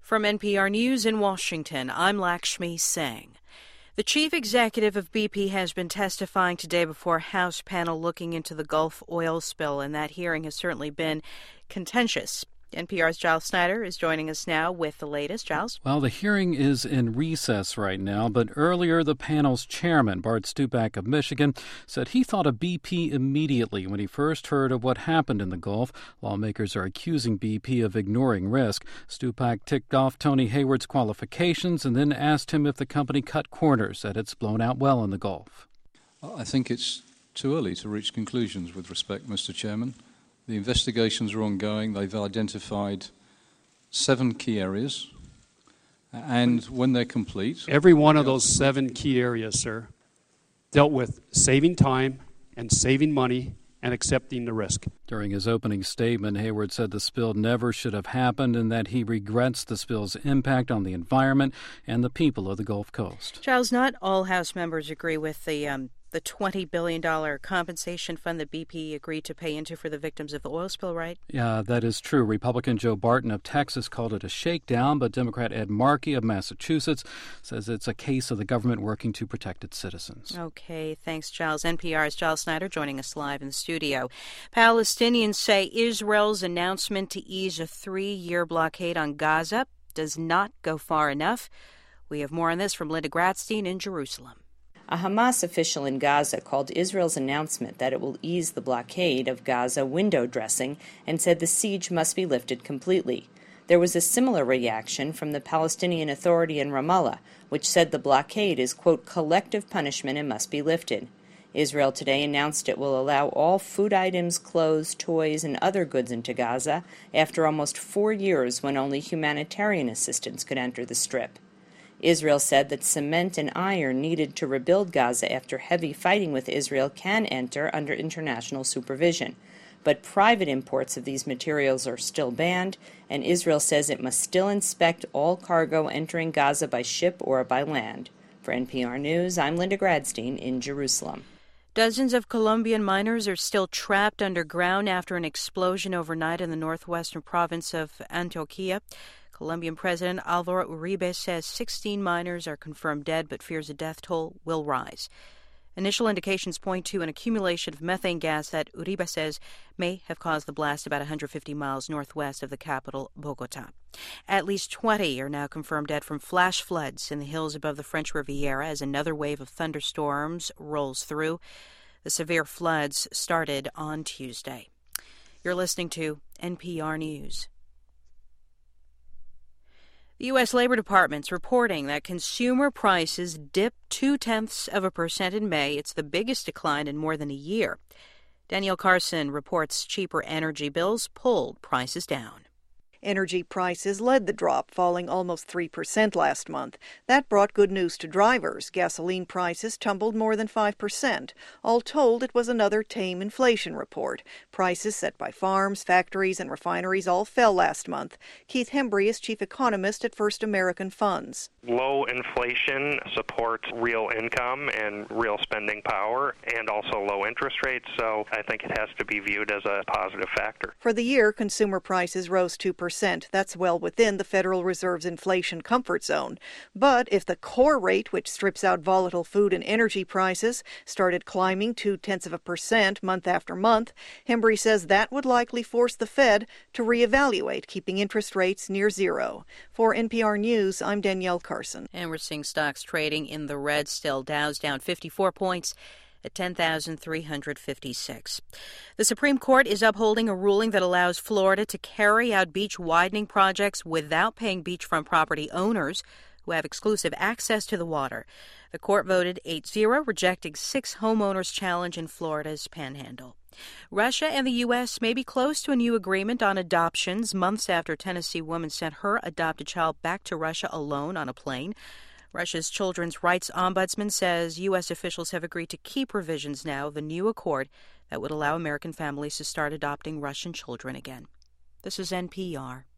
From NPR News in Washington, I'm Lakshmi Singh. The chief executive of BP has been testifying today before a House panel looking into the Gulf oil spill, and that hearing has certainly been contentious. NPR's Giles Snyder is joining us now with the latest. Giles? Well, the hearing is in recess right now, but earlier the panel's chairman, Bart Stupak of Michigan, said he thought of BP immediately when he first heard of what happened in the Gulf. Lawmakers are accusing BP of ignoring risk. Stupak ticked off Tony Hayward's qualifications and then asked him if the company cut corners, that it's blown out well in the Gulf. I think it's too early to reach conclusions with respect, Mr. Chairman. The investigations are ongoing. They've identified 7 key areas, and when they're complete... Every one of those 7 key areas, sir, dealt with saving time and saving money and accepting the risk. During his opening statement, Hayward said the spill never should have happened and that he regrets the spill's impact on the environment and the people of the Gulf Coast. Giles, not all House members agree with the $20 billion compensation fund that BP agreed to pay into for the victims of the oil spill, right? Yeah, that is true. Republican Joe Barton of Texas called it a shakedown, but Democrat Ed Markey of Massachusetts says it's a case of the government working to protect its citizens. Okay, thanks, Giles. NPR's Giles Snyder joining us live in the studio. Palestinians say Israel's announcement to ease a 3-year blockade on Gaza does not go far enough. We have more on this from Linda Gradstein in Jerusalem. A Hamas official in Gaza called Israel's announcement that it will ease the blockade of Gaza window dressing and said the siege must be lifted completely. There was a similar reaction from the Palestinian Authority in Ramallah, which said the blockade is, quote, collective punishment and must be lifted. Israel today announced it will allow all food items, clothes, toys, and other goods into Gaza after almost 4 years when only humanitarian assistance could enter the Strip. Israel said that cement and iron needed to rebuild Gaza after heavy fighting with Israel can enter under international supervision. But private imports of these materials are still banned, and Israel says it must still inspect all cargo entering Gaza by ship or by land. For NPR News, I'm Linda Gradstein in Jerusalem. Dozens of Colombian miners are still trapped underground after an explosion overnight in the northwestern province of Antioquia. Colombian President Álvaro Uribe says 16 miners are confirmed dead, but fears the death toll will rise. Initial indications point to an accumulation of methane gas that Uribe says may have caused the blast about 150 miles northwest of the capital, Bogota. At least 20 are now confirmed dead from flash floods in the hills above the French Riviera as another wave of thunderstorms rolls through. The severe floods started on Tuesday. You're listening to NPR News. The U.S. Labor Department's reporting that consumer prices dipped 0.2% in May. It's the biggest decline in more than a year. Danielle Carson reports cheaper energy bills pulled prices down. Energy prices led the drop, falling almost 3% last month. That brought good news to drivers. Gasoline prices tumbled more than 5%. All told, it was another tame inflation report. Prices set by farms, factories, and refineries all fell last month. Keith Hembry is chief economist at First American Funds. Low inflation supports real income and real spending power, and also low interest rates, so I think it has to be viewed as a positive factor. For the year, consumer prices rose 2%. That's well within the Federal Reserve's inflation comfort zone. But if the core rate, which strips out volatile food and energy prices, started climbing 0.2% month after month, Hembry says that would likely force the Fed to reevaluate keeping interest rates near zero. For NPR News, I'm Danielle Carson. And we're seeing stocks trading in the red still. Dow's down 54 points. At 10,356. The Supreme Court is upholding a ruling that allows Florida to carry out beach widening projects without paying beachfront property owners who have exclusive access to the water. The court voted 8-0, rejecting 6 homeowners' challenge in Florida's Panhandle. Russia and the U.S. may be close to a new agreement on adoptions months after a Tennessee woman sent her adopted child back to Russia alone on a plane. Russia's children's rights ombudsman says U.S. officials have agreed to key provisions now of the new accord that would allow American families to start adopting Russian children again. This is NPR.